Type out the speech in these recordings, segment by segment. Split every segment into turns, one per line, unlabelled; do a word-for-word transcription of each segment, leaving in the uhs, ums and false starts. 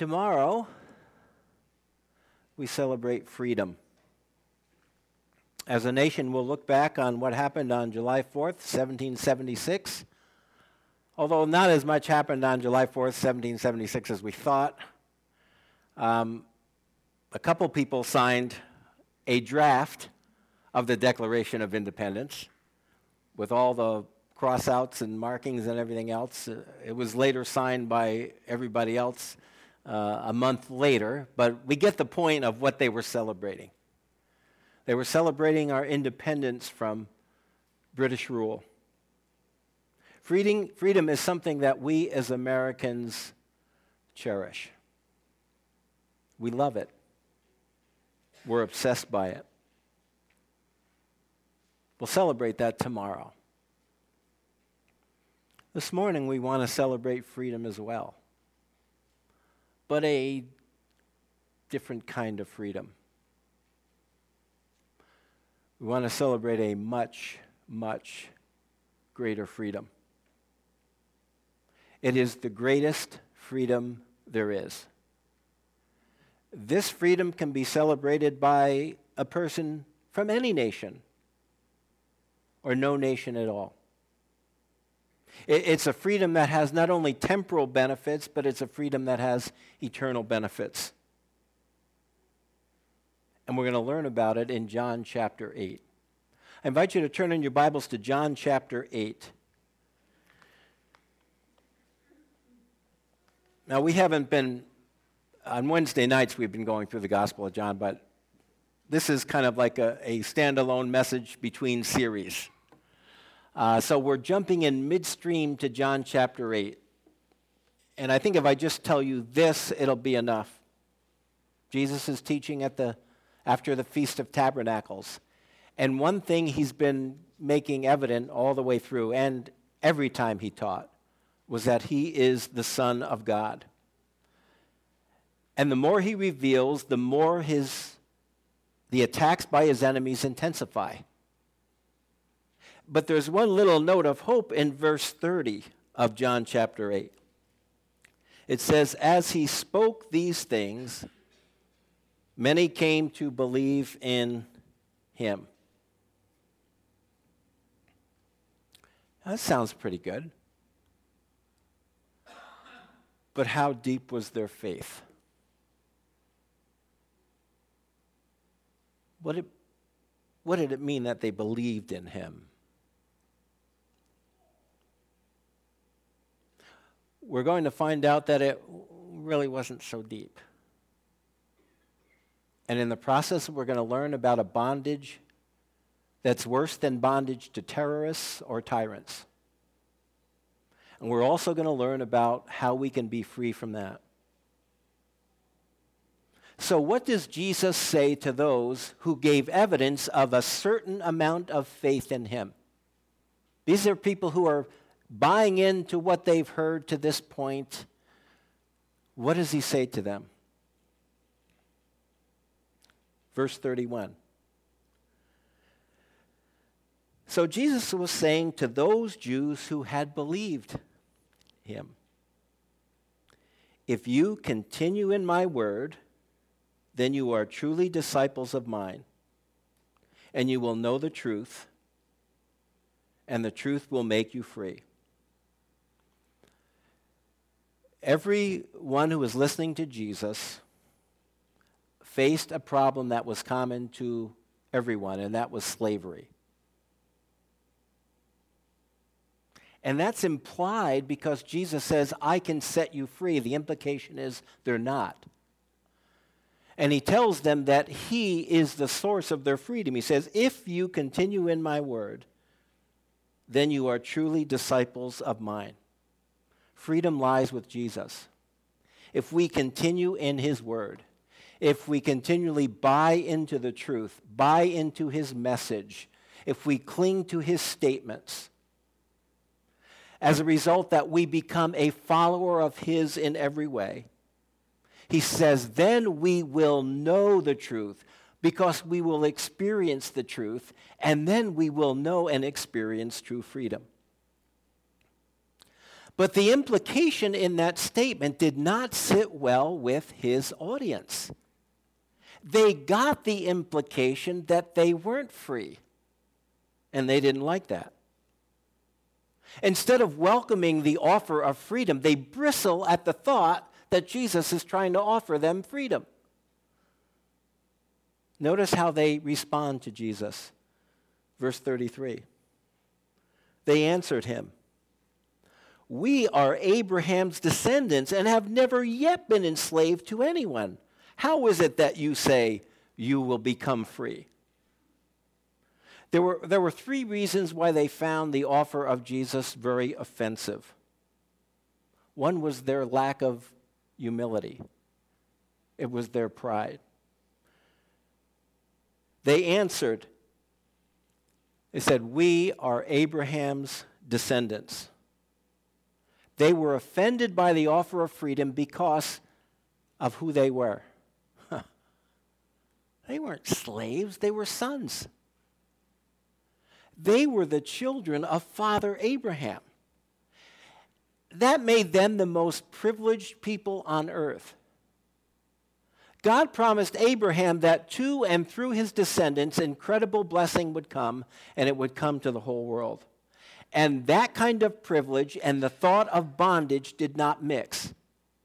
Tomorrow, we celebrate freedom. As a nation, we'll look back on what happened on July fourth, seventeen seventy-six. Although not as much happened on July fourth, seventeen seventy-six as we thought. Um, a couple people signed a draft of the Declaration of Independence with all the cross-outs and markings and everything else. Uh, it was later signed by everybody else uh, a month later, but we get the point of what they were celebrating. They were celebrating our independence from British rule. Freedom, freedom is something that we as Americans cherish. We love it. We're obsessed by it. We'll celebrate that tomorrow. This morning we want to celebrate freedom as well, but a different kind of freedom. We want to celebrate a much, much greater freedom. It is the greatest freedom there is. This freedom can be celebrated by a person from any nation or no nation at all. It's a freedom that has not only temporal benefits, but it's a freedom that has eternal benefits. And we're going to learn about it in John chapter eight. I invite you to turn in your Bibles to John chapter eight. Now, we haven't been, on Wednesday nights we've been going through the Gospel of John, but this is kind of like a, a standalone message between series. Uh, so we're jumping in midstream to John chapter eight. And I think if I just tell you this, it'll be enough. Jesus is teaching at the after the Feast of Tabernacles. And one thing he's been making evident all the way through, and every time he taught, was that he is the Son of God. And the more he reveals, the more his the attacks by his enemies intensify. But there's one little note of hope in verse thirty of John chapter eight. It says, as he spoke these things, many came to believe in him. That sounds pretty good. But how deep was their faith? What did, what did it mean that they believed in him? We're going to find out that it really wasn't so deep. And in the process, we're going to learn about a bondage that's worse than bondage to terrorists or tyrants. And we're also going to learn about how we can be free from that. So what does Jesus say to those who gave evidence of a certain amount of faith in him? These are people who are buying into what they've heard to this point. What does he say to them? Verse thirty-one. So Jesus was saying to those Jews who had believed him, if you continue in my word, then you are truly disciples of mine, and you will know the truth, and the truth will make you free. Everyone who was listening to Jesus faced a problem that was common to everyone, and that was slavery. And that's implied because Jesus says, I can set you free. The implication is they're not. And he tells them that he is the source of their freedom. He says, if you continue in my word, then you are truly disciples of mine. Freedom lies with Jesus. If we continue in his word, if we continually buy into the truth, buy into his message, if we cling to his statements, as a result that we become a follower of his in every way, he says, then we will know the truth because we will experience the truth, and then we will know and experience true freedom. But the implication in that statement did not sit well with his audience. They got the implication that they weren't free, and they didn't like that. Instead of welcoming the offer of freedom, they bristle at the thought that Jesus is trying to offer them freedom. Notice how they respond to Jesus. Verse thirty-three. They answered him, "We are Abraham's descendants and have never yet been enslaved to anyone. How is it that you say you will become free?" There were, there were three reasons why they found the offer of Jesus very offensive. One was their lack of humility. It was their pride. They answered, they said, "We are Abraham's descendants." They were offended by the offer of freedom because of who they were. They weren't slaves, they were sons. They were the children of Father Abraham. That made them the most privileged people on earth. God promised Abraham that to and through his descendants, incredible blessing would come, and it would come to the whole world. And that kind of privilege and the thought of bondage did not mix.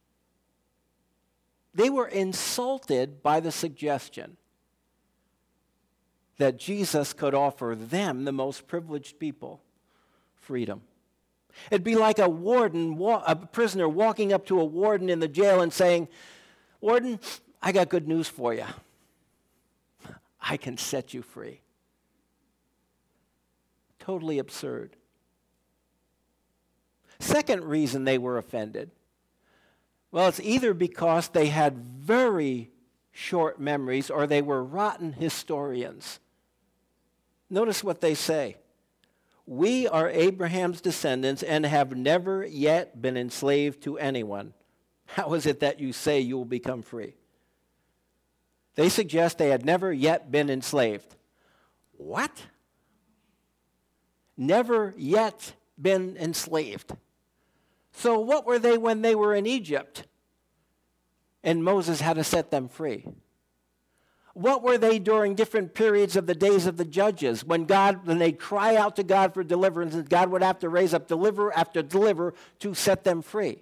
They were insulted by the suggestion that Jesus could offer them, the most privileged people, freedom. It'd be like a warden, a prisoner walking up to a warden in the jail and saying, "Warden, I got good news for you. I can set you free." Totally absurd. Second reason they were offended, well, it's either because they had very short memories or they were rotten historians. Notice what they say. "We are Abraham's descendants and have never yet been enslaved to anyone. How is it that you say you will become free?" They suggest they had never yet been enslaved. What? Never yet been enslaved. So what were they when they were in Egypt and Moses had to set them free? What were they during different periods of the days of the judges when God, when they cry out to God for deliverance, and God would have to raise up deliverer after deliverer to set them free?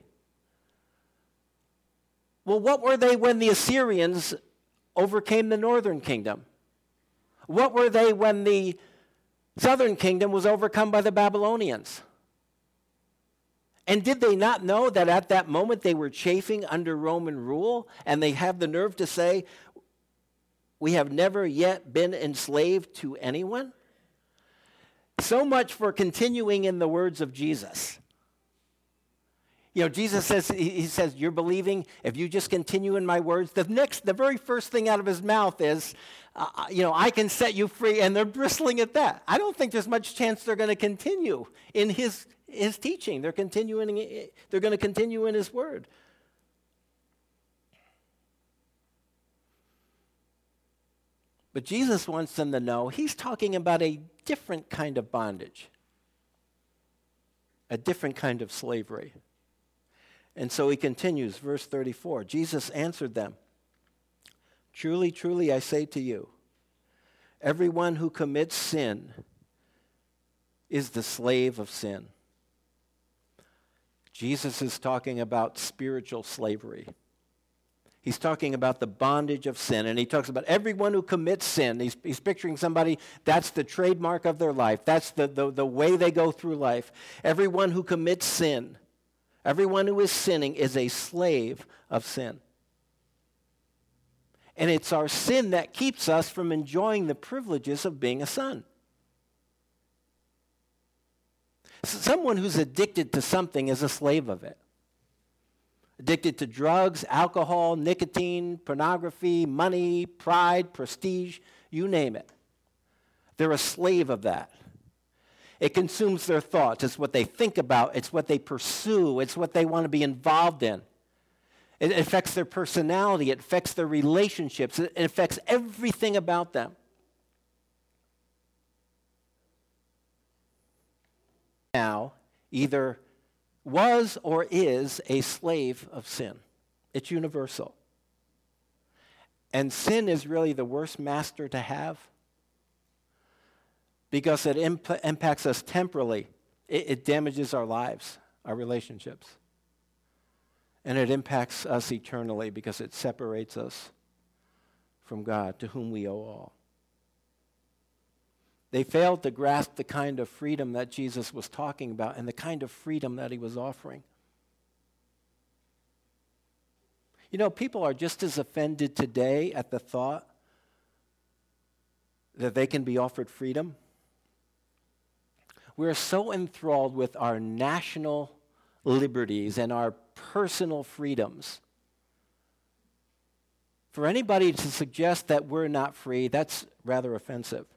Well, what were they when the Assyrians overcame the northern kingdom? What were they when the southern kingdom was overcome by the Babylonians? And did they not know that at that moment they were chafing under Roman rule, and they have the nerve to say, "We have never yet been enslaved to anyone"? So much for continuing in the words of Jesus. You know, Jesus says, he says, "You're believing if you just continue in my words." The next, the very first thing out of his mouth is, uh, you know, "I can set you free," and they're bristling at that. I don't think there's much chance they're going to continue in his his teaching. They're continuing. They're going to continue in his word. But Jesus wants them to know he's talking about a different kind of bondage, a different kind of slavery. And so he continues, verse thirty-four. Jesus answered them, "Truly, truly, I say to you, everyone who commits sin is the slave of sin." Jesus is talking about spiritual slavery. He's talking about the bondage of sin, and he talks about everyone who commits sin. He's, he's picturing somebody, that's the trademark of their life. That's the, the, the way they go through life. Everyone who commits sin, everyone who is sinning is a slave of sin. And it's our sin that keeps us from enjoying the privileges of being a son. Someone who's addicted to something is a slave of it. Addicted to drugs, alcohol, nicotine, pornography, money, pride, prestige, you name it. They're a slave of that. It consumes their thoughts. It's what they think about. It's what they pursue. It's what they want to be involved in. It affects their personality. It affects their relationships. It affects everything about them. Now, either was or is a slave of sin. It's universal. And sin is really the worst master to have because it imp- impacts us temporally. It, it damages our lives, our relationships. And it impacts us eternally because it separates us from God, to whom we owe all. They failed to grasp the kind of freedom that Jesus was talking about and the kind of freedom that he was offering. You know, people are just as offended today at the thought that they can be offered freedom. We're so enthralled with our national liberties and our personal freedoms. For anybody to suggest that we're not free, that's rather offensive.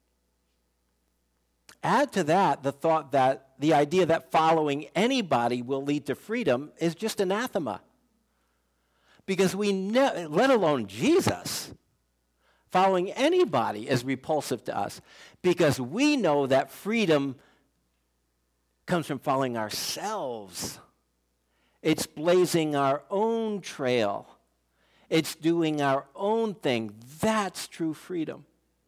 Add to that the thought that the idea that following anybody will lead to freedom is just anathema. Because we, ne- let alone Jesus, following anybody is repulsive to us. Because we know that freedom comes from following ourselves. It's blazing our own trail. It's doing our own thing. That's true freedom.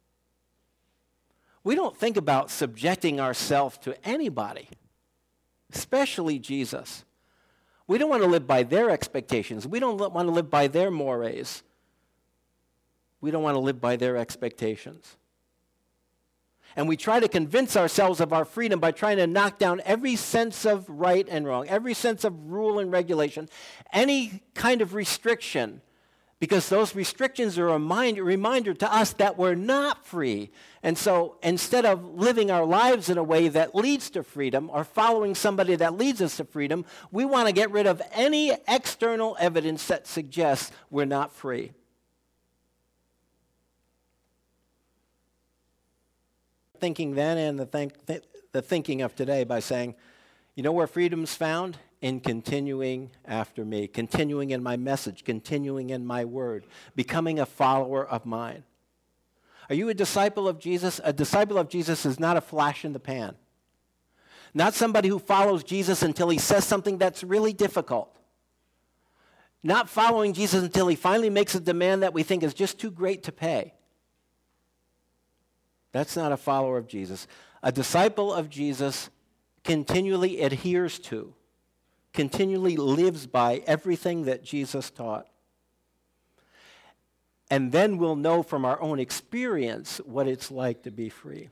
We don't think about subjecting ourselves to anybody, especially Jesus. We don't want to live by their expectations. We don't want to live by their mores. We don't want to live by their expectations. And we try to convince ourselves of our freedom by trying to knock down every sense of right and wrong, every sense of rule and regulation, any kind of restriction, because those restrictions are a reminder, reminder to us that we're not free. And so instead of living our lives in a way that leads to freedom or following somebody that leads us to freedom, we want to get rid of any external evidence that suggests we're not free. Thinking then and the, think, th- the thinking of today by saying, you know where freedom's found? In continuing after me, continuing in my message, continuing in my word, becoming a follower of mine. Are you a disciple of Jesus? A disciple of Jesus is not a flash in the pan. Not somebody who follows Jesus until he says something that's really difficult. Not following Jesus until he finally makes a demand that we think is just too great to pay. That's not a follower of Jesus. A disciple of Jesus continually adheres to, continually lives by everything that Jesus taught. And then we'll know from our own experience what it's like to be free.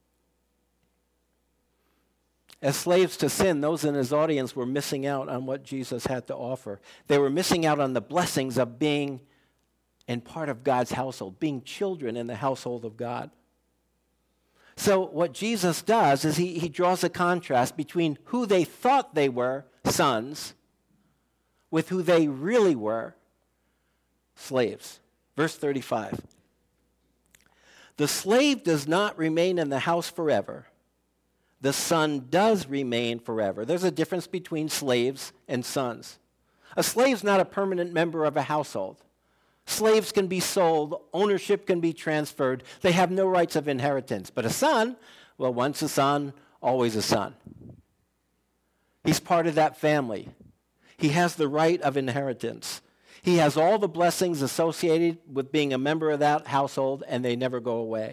As slaves to sin, those in his audience were missing out on what Jesus had to offer. They were missing out on the blessings of being in part of God's household, being children in the household of God. So what Jesus does is he, he draws a contrast between who they thought they were, sons, with who they really were, slaves. Verse thirty-five. The slave does not remain in the house forever. The son does remain forever. There's a difference between slaves and sons. A slave's not a permanent member of a household. Slaves can be sold, ownership can be transferred. They have no rights of inheritance. But a son, well, once a son, always a son. He's part of that family. He has the right of inheritance. He has all the blessings associated with being a member of that household, and they never go away.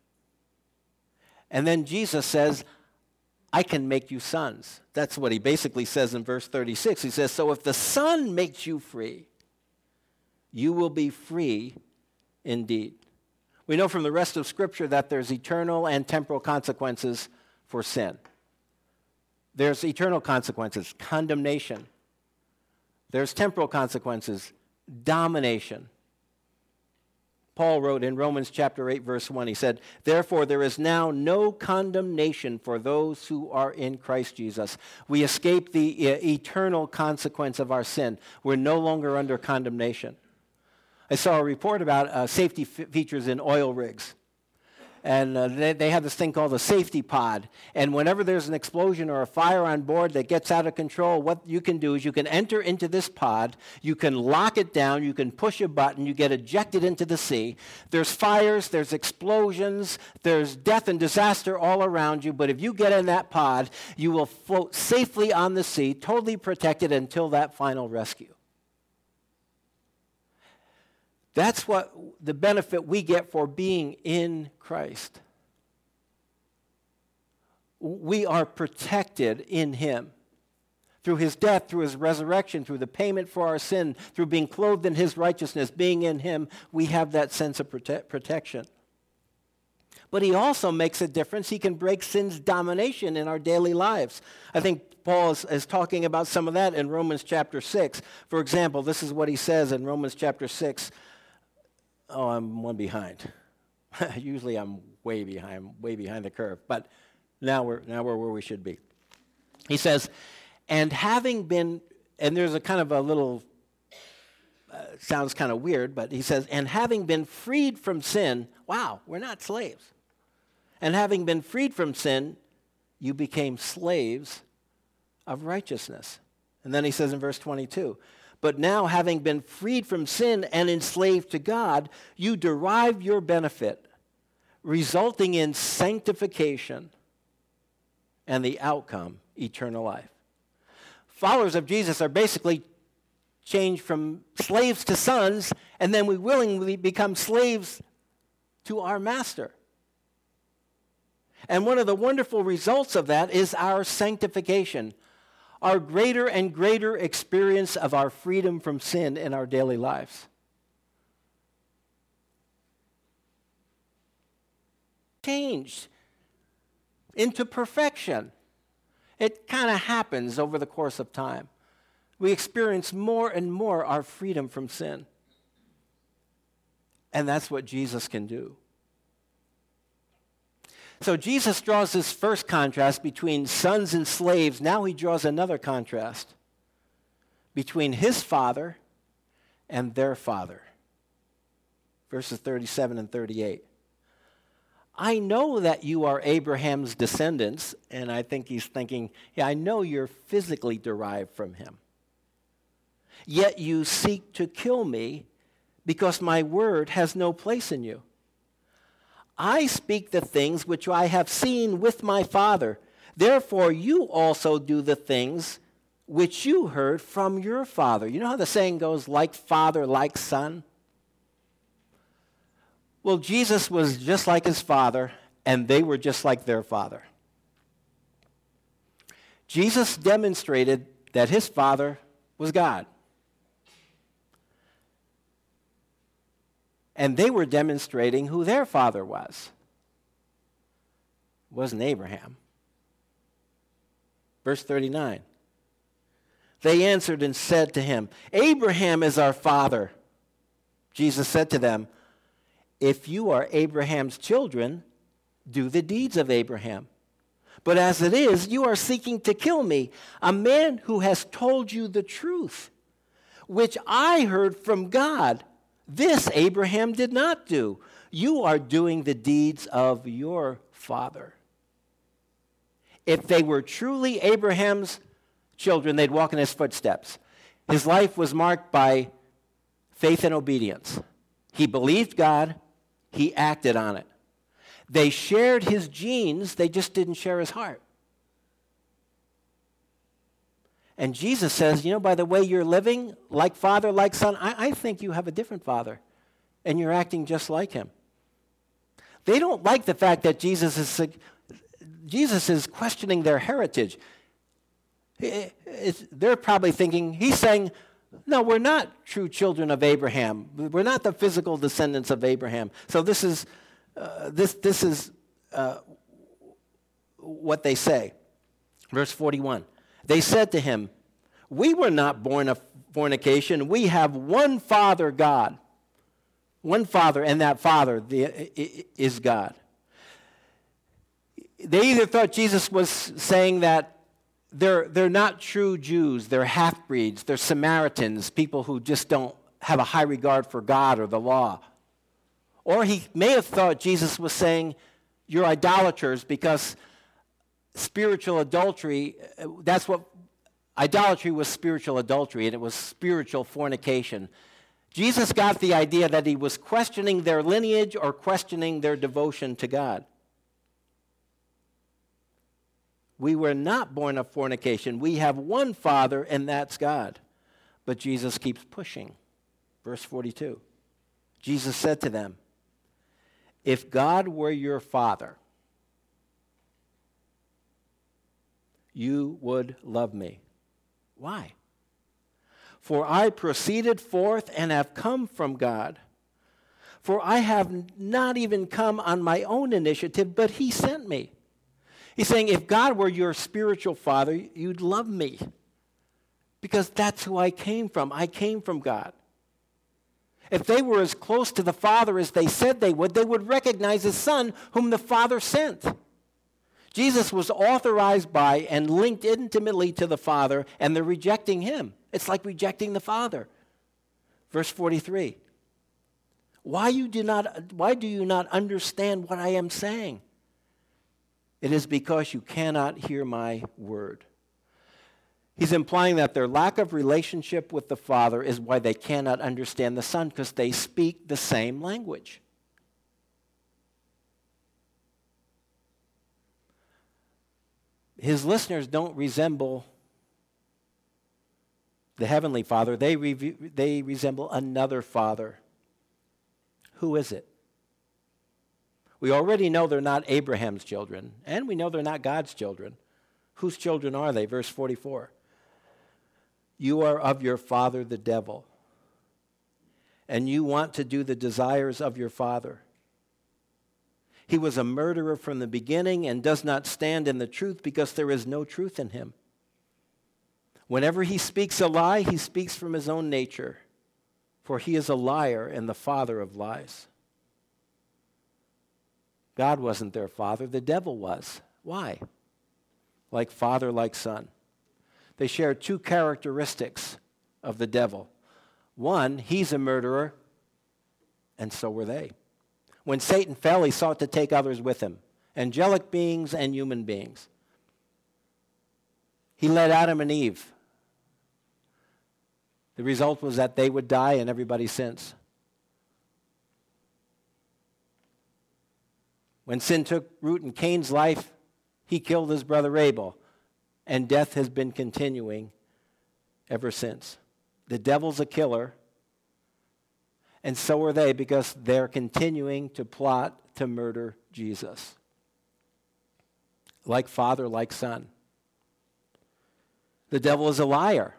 And then Jesus says, I can make you sons. That's what he basically says in verse thirty-six. He says, so if the Son makes you free, you will be free indeed. We know from the rest of Scripture that there's eternal and temporal consequences for sin. There's eternal consequences, condemnation. There's temporal consequences, domination. Paul wrote in Romans chapter eight, verse one, he said, therefore there is now no condemnation for those who are in Christ Jesus. We escape the uh, eternal consequence of our sin. We're no longer under condemnation. I saw a report about uh, safety f- features in oil rigs. And uh, they, they have this thing called a safety pod. And whenever there's an explosion or a fire on board that gets out of control, what you can do is you can enter into this pod, you can lock it down, you can push a button, you get ejected into the sea. There's fires, there's explosions, there's death and disaster all around you, but if you get in that pod, you will float safely on the sea, totally protected until that final rescue. That's what the benefit we get for being in Christ. We are protected in him. Through his death, through his resurrection, through the payment for our sin, through being clothed in his righteousness, being in him, we have that sense of prote- protection. But he also makes a difference. He can break sin's domination in our daily lives. I think Paul is, is talking about some of that in Romans chapter six. For example, this is what he says in Romans chapter six. Oh, I'm one behind. Usually I'm way behind, way behind the curve. But now we're now we're where we should be. He says, and having been, and there's a kind of a little, uh, sounds kind of weird, but he says, and having been freed from sin, wow, we're not slaves. And having been freed from sin, you became slaves of righteousness. And then he says in verse twenty-two, but now, having been freed from sin and enslaved to God, you derive your benefit, resulting in sanctification and the outcome, eternal life. Followers of Jesus are basically changed from slaves to sons, and then we willingly become slaves to our master. And one of the wonderful results of that is our sanctification, our greater and greater experience of our freedom from sin in our daily lives. Changed into perfection. It kind of happens over the course of time. We experience more and more our freedom from sin. And that's what Jesus can do. So Jesus draws this first contrast between sons and slaves. Now he draws another contrast between his father and their father. Verses thirty-seven and thirty-eight. I know that you are Abraham's descendants, and I think he's thinking, yeah, I know you're physically derived from him. Yet you seek to kill me because my word has no place in you. I speak the things which I have seen with my Father. Therefore, you also do the things which you heard from your father. You know how the saying goes, like father, like son? Well, Jesus was just like his father, and they were just like their father. Jesus demonstrated that his father was God. And they were demonstrating who their father was. It wasn't Abraham. Verse thirty-nine. They answered and said to him, Abraham is our father. Jesus said to them, if you are Abraham's children, do the deeds of Abraham. But as it is, you are seeking to kill me, a man who has told you the truth, which I heard from God. This Abraham did not do. You are doing the deeds of your father. If they were truly Abraham's children, they'd walk in his footsteps. His life was marked by faith and obedience. He believed God. He acted on it. They shared his genes. They just didn't share his heart. And Jesus says, you know, by the way you're living, like father, like son, I, I think you have a different father, and you're acting just like him. They don't like the fact that Jesus is, Jesus is questioning their heritage. It's, they're probably thinking, he's saying, no, we're not true children of Abraham. We're not the physical descendants of Abraham. So this is, uh, this, this is uh, what they say. Verse forty-one. They said to him, we were not born of fornication. We have one Father, God. One Father, and that Father is God. They either thought Jesus was saying that they're, they're not true Jews, they're half-breeds, they're Samaritans, people who just don't have a high regard for God or the law. Or he may have thought Jesus was saying, you're idolaters because spiritual adultery, that's what, idolatry was spiritual adultery, and it was spiritual fornication. Jesus got the idea that he was questioning their lineage or questioning their devotion to God. We were not born of fornication. We have one Father, and that's God. But Jesus keeps pushing. Verse forty-two. Jesus said to them, if God were your Father, you would love me. Why? For I proceeded forth and have come from God. For I have not even come on my own initiative, but he sent me. He's saying, if God were your spiritual father, you'd love me. Because that's who I came from. I came from God. If they were as close to the Father as they said they would, they would recognize his Son, whom the Father sent. Jesus was authorized by and linked intimately to the Father, and they're rejecting him. It's like rejecting the Father. Verse forty-three. Why you do not, why do you not understand what I am saying? It is because you cannot hear my word. He's implying that their lack of relationship with the Father is why they cannot understand the Son, because they speak the same language. His listeners don't resemble the Heavenly Father. They, re- they resemble another Father. Who is it? We already know they're not Abraham's children, and we know they're not God's children. Whose children are they? Verse forty-four. You are of your father the devil, and you want to do the desires of your father. He was a murderer from the beginning and does not stand in the truth because there is no truth in him. Whenever he speaks a lie, he speaks from his own nature, for he is a liar and the father of lies. God wasn't their father, the devil was. Why? Like father, like son. They share two characteristics of the devil. One, he's a murderer, and so were they. When Satan fell, he sought to take others with him, angelic beings and human beings. He led Adam and Eve. The result was that they would die and everybody since. When sin took root in Cain's life, he killed his brother Abel. And death has been continuing ever since. The devil's a killer, and so are they because they're continuing to plot to murder Jesus. Like father, like son. The devil is a liar.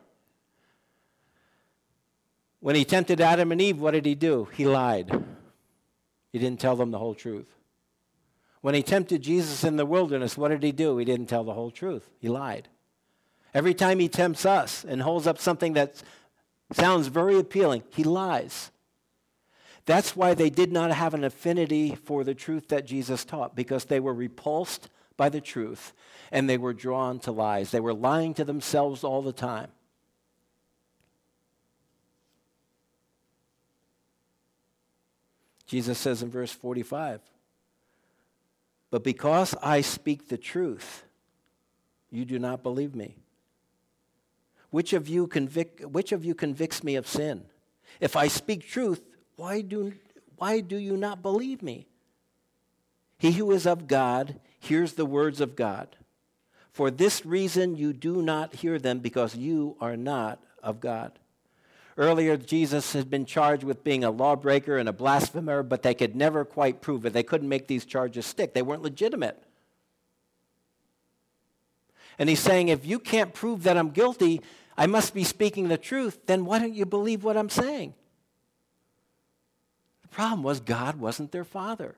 When he tempted Adam and Eve, what did he do? He lied. He didn't tell them the whole truth. When he tempted Jesus in the wilderness, what did he do? He didn't tell the whole truth. He lied. Every time he tempts us and holds up something that sounds very appealing, he lies. That's why they did not have an affinity for the truth that Jesus taught, because they were repulsed by the truth and they were drawn to lies. They were lying to themselves all the time. Jesus says in verse forty-five, but because I speak the truth, you do not believe me. Which of you convict, which of you convicts me of sin? If I speak truth, why do, why do you not believe me? He who is of God hears the words of God. For this reason you do not hear them, because you are not of God. Earlier, Jesus had been charged with being a lawbreaker and a blasphemer, but they could never quite prove it. They couldn't make these charges stick. They weren't legitimate. And he's saying, if you can't prove that I'm guilty, I must be speaking the truth, then why don't you believe what I'm saying? The problem was God wasn't their father.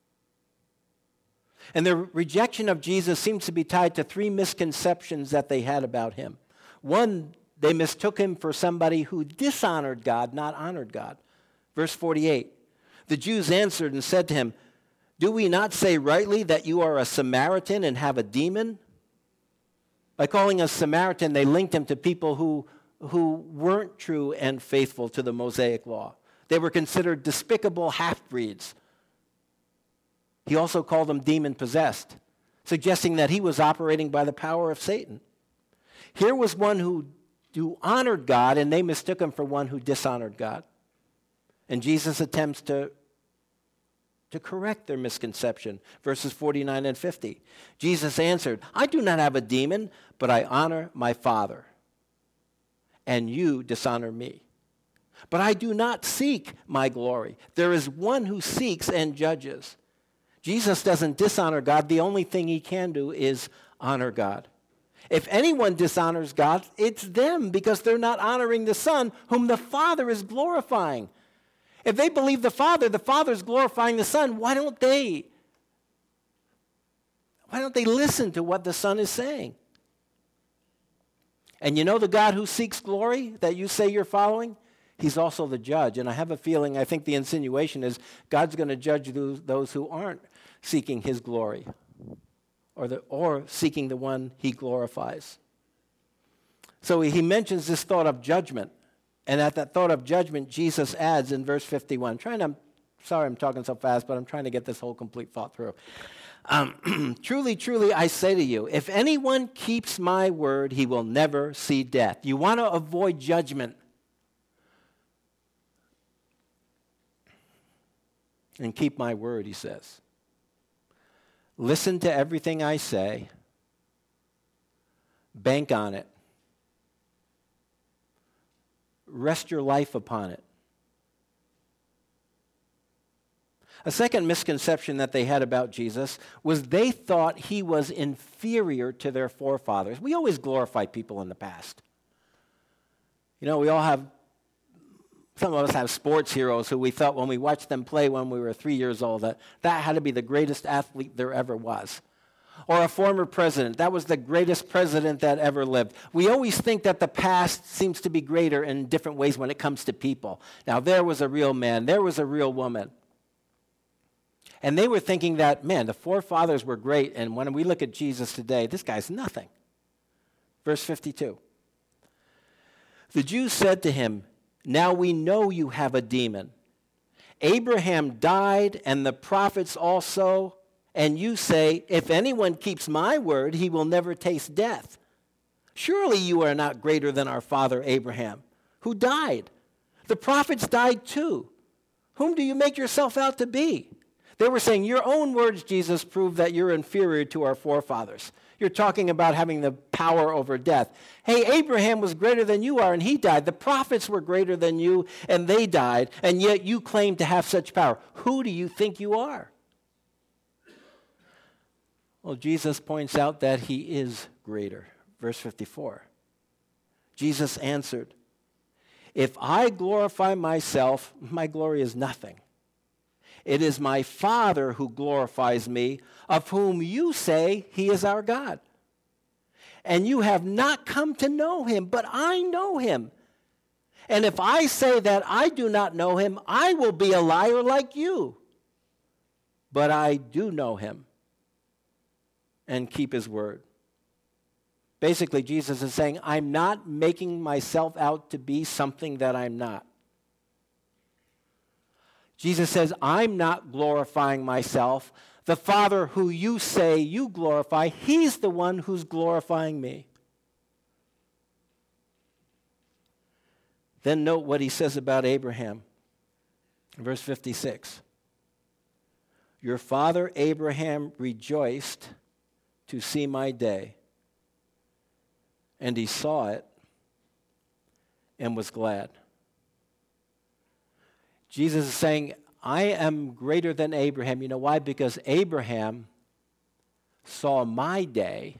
And their rejection of Jesus seems to be tied to three misconceptions that they had about him. One, they mistook him for somebody who dishonored God, not honored God. Verse forty-eight, the Jews answered and said to him, do we not say rightly that you are a Samaritan and have a demon? By calling us Samaritan, they linked him to people who, who weren't true and faithful to the Mosaic law. They were considered despicable half-breeds. He also called him demon-possessed, suggesting that he was operating by the power of Satan. Here was one who, who honored God, and they mistook him for one who dishonored God. And Jesus attempts to, to correct their misconception. Verses forty-nine and fifty. Jesus answered, I do not have a demon, but I honor my Father, and you dishonor me. But I do not seek my glory. There is one who seeks and judges. Jesus doesn't dishonor God. The only thing he can do is honor God. If anyone dishonors God, it's them, because they're not honoring the Son, whom the Father is glorifying. If they believe the Father, the Father is glorifying the Son, why don't they? Why don't they listen to what the Son is saying? And you know the God who seeks glory that you say you're following? He's also the judge. And I have a feeling, I think the insinuation is God's going to judge those, those who aren't seeking his glory, or, the, or seeking the one he glorifies. So he mentions this thought of judgment. And at that thought of judgment, Jesus adds in verse fifty-one. I'm trying to, sorry I'm talking so fast, but I'm trying to get this whole complete thought through. Um, truly, truly, I say to you, if anyone keeps my word, he will never see death. You want to avoid judgment. And keep my word, he says. Listen to everything I say. Bank on it. Rest your life upon it. A second misconception that they had about Jesus was they thought he was inferior to their forefathers. We always glorify people in the past. You know, we all have, some of us have sports heroes who we thought when we watched them play when we were three years old that that had to be the greatest athlete there ever was. Or a former president, that was the greatest president that ever lived. We always think that the past seems to be greater in different ways when it comes to people. Now, there was a real man, there was a real woman. And they were thinking that, man, the forefathers were great, and when we look at Jesus today, this guy's nothing. Verse fifty-two. The Jews said to him, now we know you have a demon. Abraham died, and the prophets also. And you say, if anyone keeps my word, he will never taste death. Surely you are not greater than our father Abraham, who died. The prophets died too. Whom do you make yourself out to be? They were saying, your own words, Jesus, prove that you're inferior to our forefathers. You're talking about having the power over death. Hey, Abraham was greater than you are, and he died. The prophets were greater than you, and they died, and yet you claim to have such power. Who do you think you are? Well, Jesus points out that he is greater. Verse fifty-four. Jesus answered, if I glorify myself, my glory is nothing. It is my Father who glorifies me, of whom you say he is our God. And you have not come to know him, but I know him. And if I say that I do not know him, I will be a liar like you. But I do know him and keep his word. Basically, Jesus is saying, I'm not making myself out to be something that I'm not. Jesus says, I'm not glorifying myself. The Father who you say you glorify, he's the one who's glorifying me. Then note what he says about Abraham. Verse fifty-six. Your father Abraham rejoiced to see my day, and he saw it and was glad. Jesus is saying, I am greater than Abraham. You know why? Because Abraham saw my day,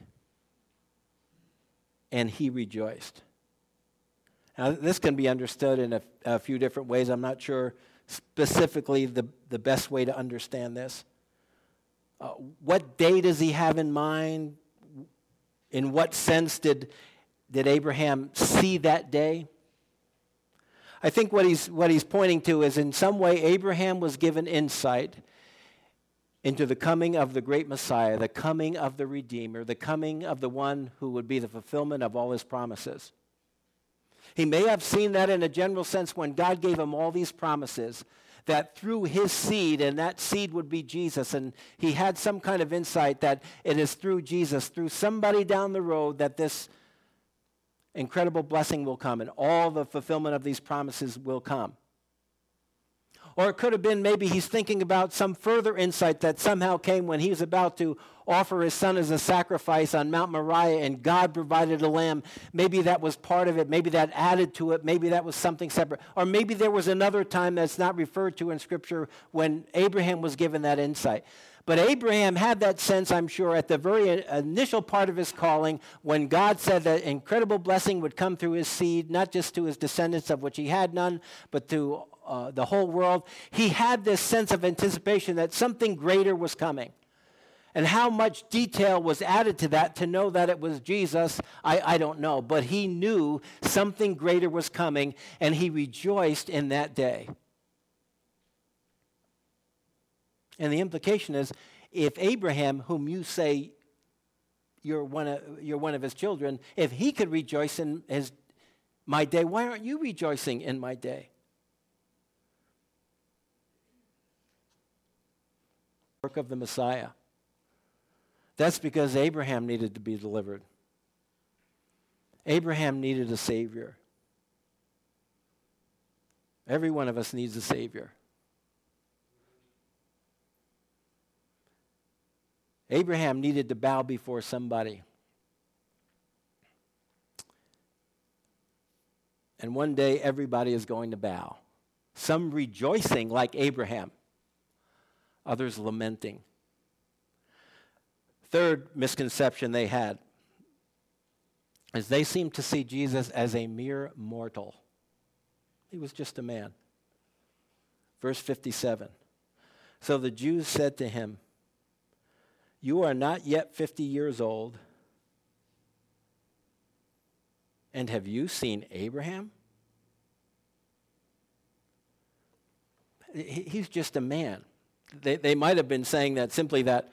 and he rejoiced. Now, this can be understood in a, a few different ways. I'm not sure specifically the, the best way to understand this. Uh, what day does he have in mind? In what sense did, did Abraham see that day? I think what he's, what he's pointing to is in some way Abraham was given insight into the coming of the great Messiah, the coming of the Redeemer, the coming of the one who would be the fulfillment of all his promises. He may have seen that in a general sense when God gave him all these promises, that through his seed, and that seed would be Jesus, and he had some kind of insight that it is through Jesus, through somebody down the road, that this incredible blessing will come, and all the fulfillment of these promises will come. Or it could have been maybe he's thinking about some further insight that somehow came when he was about to offer his son as a sacrifice on Mount Moriah, and God provided a lamb. Maybe that was part of it. Maybe that added to it. Maybe that was something separate. Or maybe there was another time that's not referred to in Scripture when Abraham was given that insight. But Abraham had that sense, I'm sure, at the very initial part of his calling, when God said that incredible blessing would come through his seed, not just to his descendants, of which he had none, but to uh, the whole world. He had this sense of anticipation that something greater was coming. And how much detail was added to that to know that it was Jesus, I, I don't know. But he knew something greater was coming, and he rejoiced in that day. And the implication is, if Abraham, whom you say you're one of, you're one of his children, if he could rejoice in his my day, why aren't you rejoicing in my day? Work of the Messiah. That's because Abraham needed to be delivered. Abraham needed a Savior. Every one of us needs a Savior. Abraham needed to bow before somebody. And one day everybody is going to bow. Some rejoicing like Abraham, others lamenting. Third misconception they had is they seemed to see Jesus as a mere mortal. He was just a man. Verse fifty-seven. So the Jews said to him, "You are not yet fifty years old, and have you seen Abraham? He's just a man." They, they might have been saying that simply that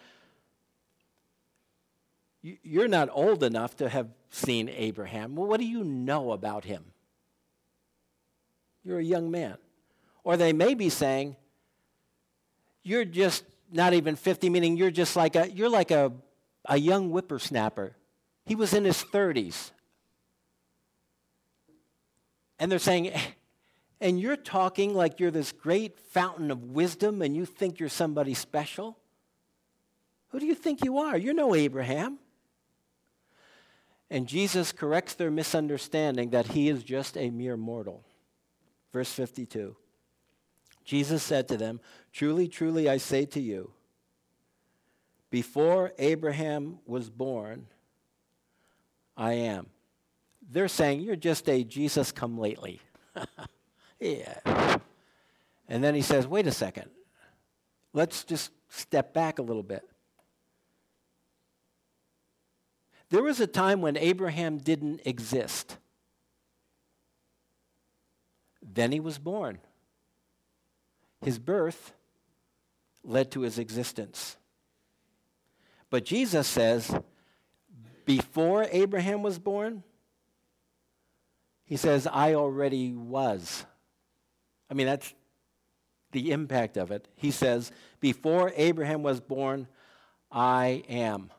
you're not old enough to have seen Abraham. Well, what do you know about him? You're a young man. Or they may be saying, you're just not even fifty, meaning you're just like a you're like a, a young whippersnapper. He was in his thirties. And they're saying, and you're talking like you're this great fountain of wisdom and you think you're somebody special? Who do you think you are? You're no Abraham. And Jesus corrects their misunderstanding that he is just a mere mortal. Verse fifty-two. Jesus said to them, "Truly, truly, I say to you, before Abraham was born, I am." They're saying, you're just a Jesus come lately. Yeah. And then he says, wait a second. Let's just step back a little bit. There was a time when Abraham didn't exist. Then he was born. His birth led to his existence. But Jesus says, before Abraham was born, he says, I already was. I mean, that's the impact of it. He says, before Abraham was born, I am.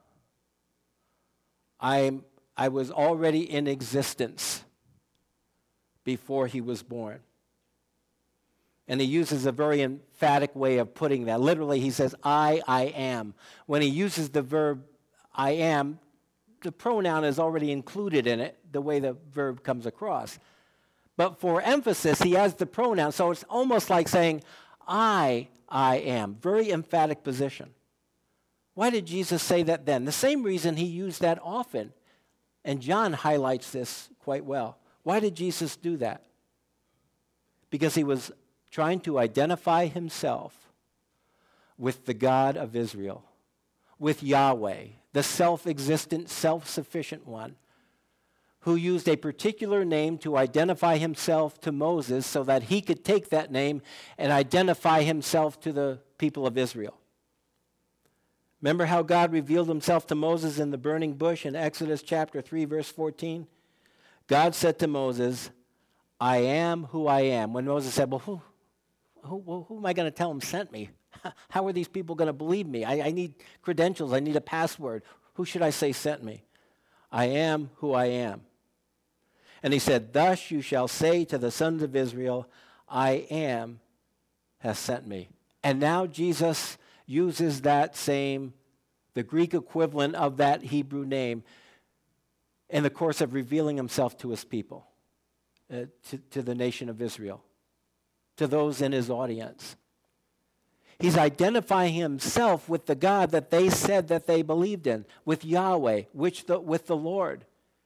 I'm, I was already in existence before he was born. And he uses a very emphatic way of putting that. Literally, he says, I, I am. When he uses the verb, I am, the pronoun is already included in it, the way the verb comes across. But for emphasis, he has the pronoun, so it's almost like saying, I, I am. Very emphatic position. Why did Jesus say that then? The same reason he used that often. And John highlights this quite well. Why did Jesus do that? Because he was trying to identify himself with the God of Israel, with Yahweh, the self-existent, self-sufficient one, who used a particular name to identify himself to Moses so that he could take that name and identify himself to the people of Israel. Remember how God revealed himself to Moses in the burning bush in Exodus chapter three, verse fourteen? God said to Moses, I am who I am. When Moses said, well, who, who, who am I going to tell him sent me? How are these people going to believe me? I, I need credentials. I need a password. Who should I say sent me? I am who I am. And he said, thus you shall say to the sons of Israel, I am has sent me. And now Jesus uses that same, the Greek equivalent of that Hebrew name, in the course of revealing himself to his people, uh, to, to the nation of Israel, to those in his audience. He's identifying himself with the God that they said that they believed in, with Yahweh, which the, with the Lord.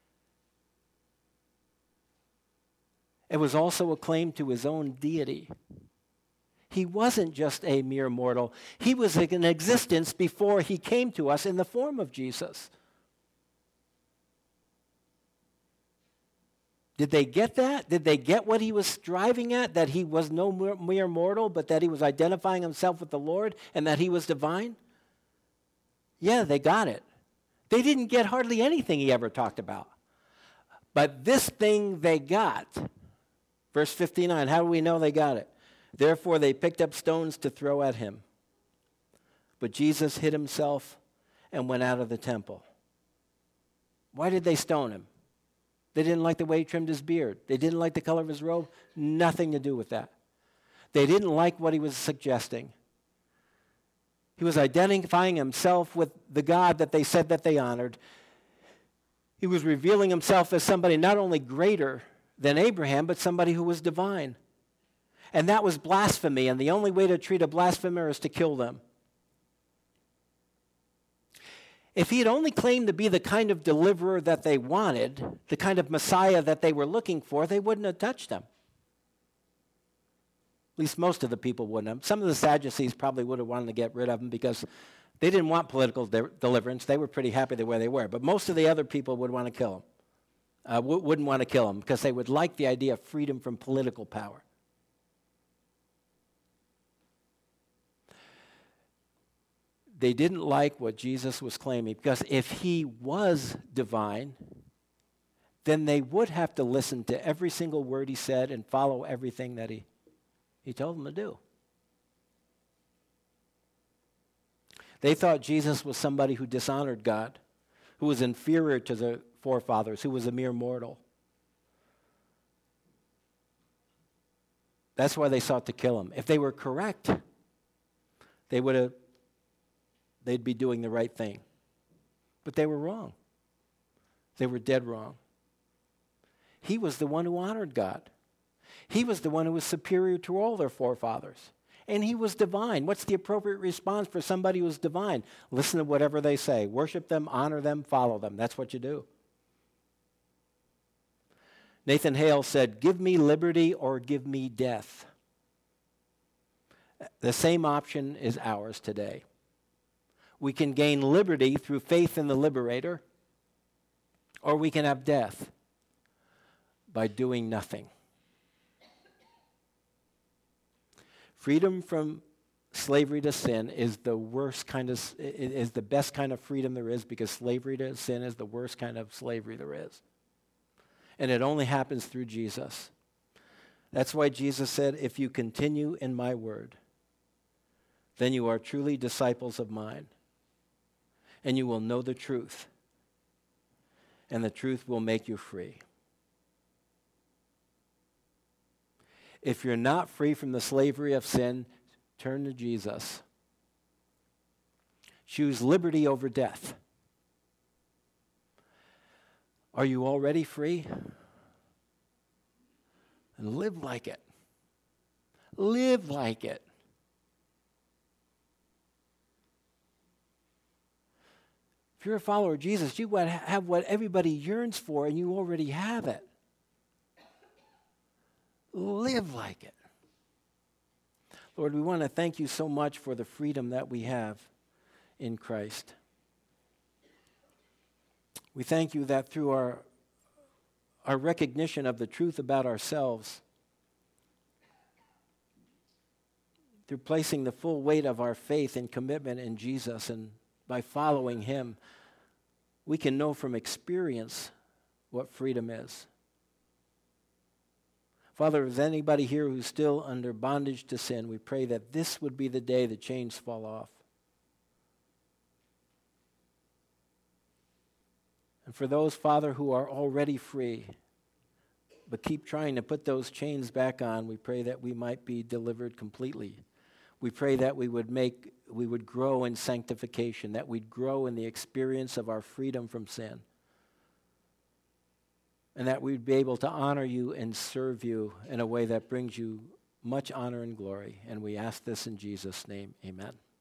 It was also a claim to his own deity. He wasn't just a mere mortal. He was in existence before he came to us in the form of Jesus. Did they get that? Did they get what he was striving at? That he was no mere mortal, but that he was identifying himself with the Lord and that he was divine? Yeah, they got it. They didn't get hardly anything he ever talked about. But this thing they got. Verse fifty-nine, how do we know they got it? Therefore they picked up stones to throw at him. But Jesus hid himself and went out of the temple. Why did they stone him? They didn't like the way he trimmed his beard. They didn't like the color of his robe. Nothing to do with that. They didn't like what he was suggesting. He was identifying himself with the God that they said that they honored. He was revealing himself as somebody not only greater than Abraham, but somebody who was divine. And that was blasphemy, and the only way to treat a blasphemer is to kill them. If he had only claimed to be the kind of deliverer that they wanted, the kind of Messiah that they were looking for, they wouldn't have touched him. At least most of the people wouldn't have. Some of the Sadducees probably would have wanted to get rid of him because they didn't want political de- deliverance. They were pretty happy the way they were. But most of the other people would want to kill him, uh, w- wouldn't want to kill him because they would like the idea of freedom from political power. They didn't like what Jesus was claiming because if he was divine, then they would have to listen to every single word he said and follow everything that he, he told them to do. They thought Jesus was somebody who dishonored God, who was inferior to the forefathers, who was a mere mortal. That's why they sought to kill him. If they were correct, they would have they'd be doing the right thing. But they were wrong. They were dead wrong. He was the one who honored God. He was the one who was superior to all their forefathers. And he was divine. What's the appropriate response for somebody who's divine? Listen to whatever they say. Worship them, honor them, follow them. That's what you do. Nathan Hale said, "Give me liberty or give me death." The same option is ours today. We can gain liberty through faith in the liberator, or we can have death by doing nothing. Freedom from slavery to sin is the worst kind of, is the best kind of freedom there is, because slavery to sin is the worst kind of slavery there is. And it only happens through Jesus. That's why Jesus said, "If you continue in my word, then you are truly disciples of mine. And you will know the truth, and the truth will make you free." If you're not free from the slavery of sin, turn to Jesus. Choose liberty over death. Are you already free? And live like it. Live like it. If you're a follower of Jesus, you have what everybody yearns for, and you already have it. Live like it. Lord, we want to thank you so much for the freedom that we have in Christ. We thank you that through our, our recognition of the truth about ourselves, through placing the full weight of our faith and commitment in Jesus, and by following him, we can know from experience what freedom is. Father, if there's anybody here who's still under bondage to sin, we pray that this would be the day the chains fall off. And for those, Father, who are already free, but keep trying to put those chains back on, we pray that we might be delivered completely. We pray that we would make, we would grow in sanctification, that we'd grow in the experience of our freedom from sin, and that we'd be able to honor you and serve you in a way that brings you much honor and glory. And we ask this in Jesus' name, amen.